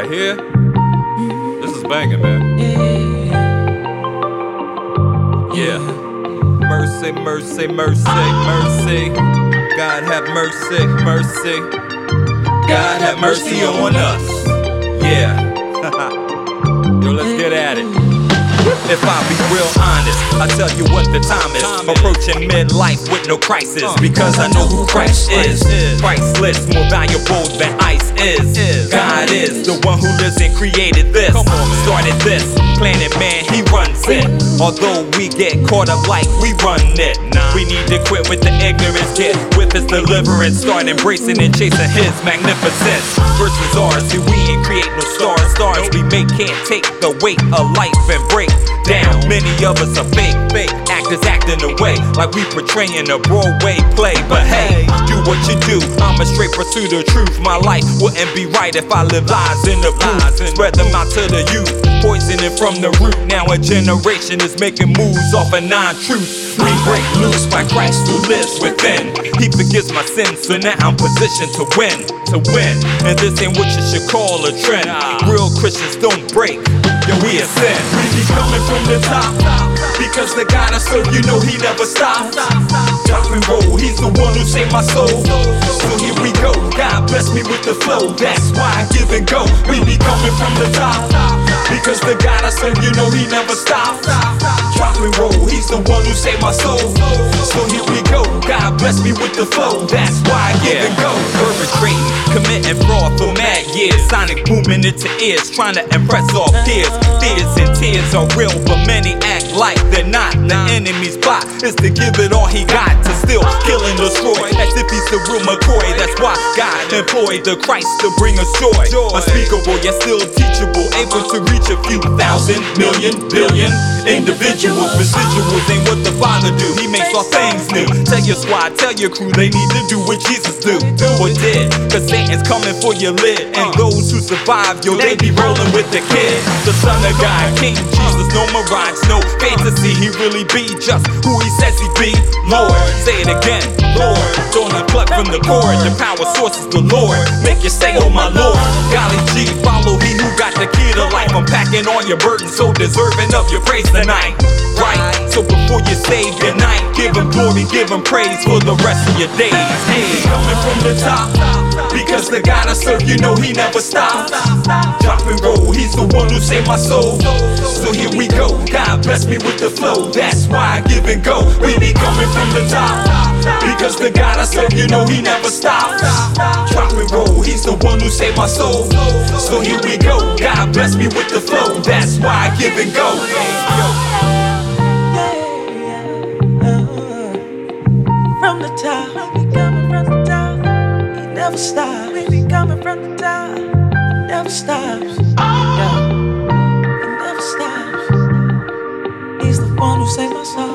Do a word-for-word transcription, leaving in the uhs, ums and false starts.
right here, this is banging, man. Yeah. Mercy, mercy, mercy, mercy. God have mercy, mercy. God have mercy on us. Yeah. Yo, let's get at it. If I be real honest, I tell you what the time is. Approaching midlife with no crisis, because I know who Christ is. Priceless, more valuable than ice is. God is the one who lives and created this. Started this planet, man, he runs it. Although we get caught up like we run it, we need to quit with the ignorance, get with his deliverance. Start embracing and chasing his magnificence. Versus ours, see, we ain't create no stars. Stars we make can't take the weight of life and break down. Many of us are fake, fake actors acting away like we portraying a Broadway play. But hey, do what you do, I'm a straight pursuit of truth. My life wouldn't be right if I live lies in the booth. Spread them out to the youth, poisoning from the root. Now a generation is making moves off of non-truth. We break loose by Christ who lives within. He forgives my sins, so now I'm positioned to win, to win. And this ain't what you should call a trend. Real Christians don't break, yo, we ascend. We be coming from the top, because the God I serve, you know he never stops. Drop and roll, he's the one who saved my soul. So here we go, God bless me with the flow. That's why I give and go. We be coming from the top, because the God I serve, you know he never stops. Drop and roll, he's the one who saved my soul. So here we go, God bless me with the flow. That's why I give and go. Perpetrating, committing fraud for mad years. Sonic booming into ears, trying to impress all peers. Fears and tears are real, but many act like they're not. The enemy's plot is to give it all he got, to still kill and destroy, as if he's the real McCoy. That's why God employed the Christ to bring us joy. Unspeakable yet still teachable, able to reach a few thousand, million, billion individuals. Residuals ain't what the Father do, he makes all things new. Tell your squad, tell your crew, they need to do what Jesus do, or did. Cause Satan's coming for your lid, and those who survive, yo, they be rolling with the kid. The Son of God, King Jesus, no mirage, no fantasy. He really be just who he says he be. Lord, say it again, Lord. Don't unplug from the cord, the power source is the Lord. Make you say, oh my Lord. Golly G, follow he who got the key to life. I'm packing on your burden, so deserving of your praise tonight. Right, so before you save your night, give him glory, give him praise for the rest of your days. Hey, coming from the top, because the God I serve, you know he never stops. Drop and roll, he's the one who saved my soul. So here we go, God bless me with the flow. That's why I give and go. We be coming from the top, because the God I serve, you know he never stops. Drop and roll, he's the one who saved my soul. So here we go, God bless me with the flow. That's why I give and go. From the top, we coming from the top. He never stops. We be coming from the top. He never stops. Yeah. He never stops. He's the one who saved my soul.